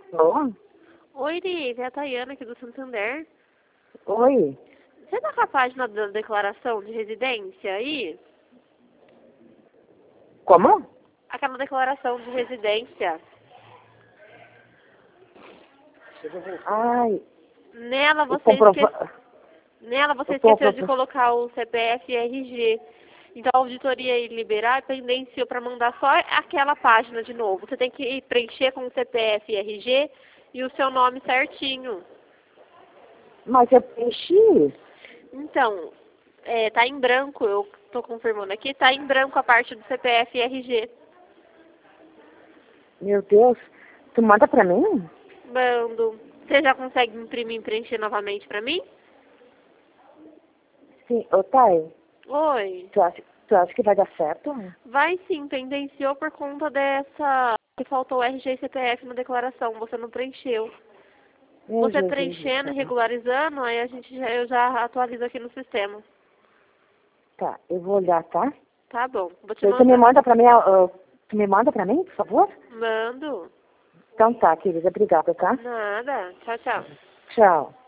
Alô? Oi, Liv, é a Tayana aqui do Santander. Oi? Você tá com a página da declaração de residência aí? Como? Aquela declaração de residência. Ai, Nela o você, comprova... Nela o você esqueceu de comprova... colocar o CPF e RG. Então a auditoria ia liberar pendenciou para mandar só aquela página de novo. Você tem que preencher com o CPF e RG e o seu nome certinho. Mas eu preenchi. Então, tá em branco, eu tô confirmando aqui, tá em branco a parte do CPF e RG. Meu Deus. Tu manda pra mim? Mando. Você já consegue imprimir e preencher novamente pra mim? Sim. Ô, Thay, Oi. tu acha que vai dar certo? Vai sim, pendenciou por conta dessa... que faltou RG e CPF na declaração, você não preencheu. Meu Você Jesus do preenchendo, céu. regularizando, aí eu já atualizo aqui no sistema. Tá, eu vou olhar, tá? Tá bom, vou te Tu me mandar. manda pra mim, tu me manda pra mim, por favor? Mando. Então tá, querida. Obrigada, tá? Nada. Tchau, tchau. Tchau.